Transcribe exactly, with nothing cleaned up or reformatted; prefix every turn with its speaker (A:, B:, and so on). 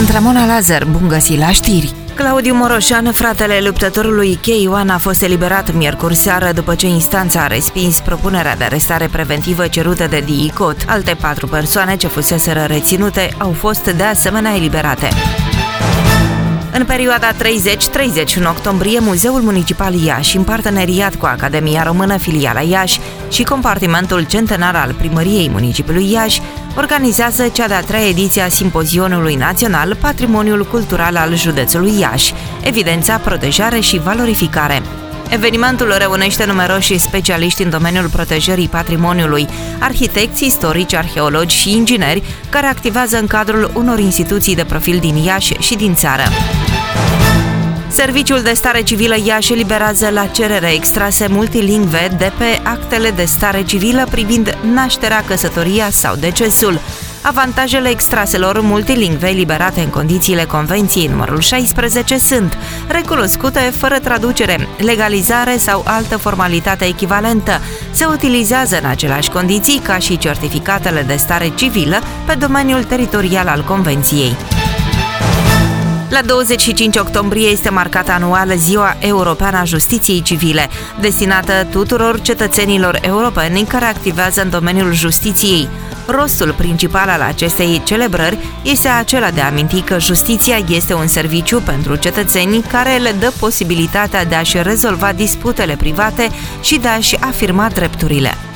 A: Sunt Ramona Lazar, bun găsit la știri!
B: Claudiu Moroșan, fratele luptătorului K unu, a fost eliberat miercuri seară după ce instanța a respins propunerea de arestare preventivă cerută de D I C O T. Alte patru persoane ce fuseseră reținute au fost de asemenea eliberate. În perioada treizeci treizeci unu octombrie, Muzeul Municipal Iași, în parteneriat cu Academia Română Filiala Iași și compartimentul centenar al Primăriei Municipiului Iași, organizează cea de-a treia ediție a Simpozionului Național Patrimoniul Cultural al Județului Iași, evidența, protejare și valorificare. Evenimentul reunește numeroși specialiști în domeniul protejării patrimoniului, arhitecți, istorici, arheologi și ingineri, care activează în cadrul unor instituții de profil din Iași și din țară. Serviciul de stare civilă Iași eliberează la cerere extrase multilingve de pe actele de stare civilă privind nașterea, căsătoria sau decesul. Avantajele extraselor multilingve eliberate în condițiile Convenției numărul șaisprezece sunt recunoscute fără traducere, legalizare sau altă formalitate echivalentă. Se utilizează în aceleași condiții ca și certificatele de stare civilă pe domeniul teritorial al Convenției. La douăzeci și cinci octombrie este marcată anual Ziua Europeană a Justiției Civile, destinată tuturor cetățenilor europeni care activează în domeniul justiției. Rostul principal al acestei celebrări este acela de a aminti că justiția este un serviciu pentru cetățenii care le dă posibilitatea de a-și rezolva disputele private și de a-și afirma drepturile.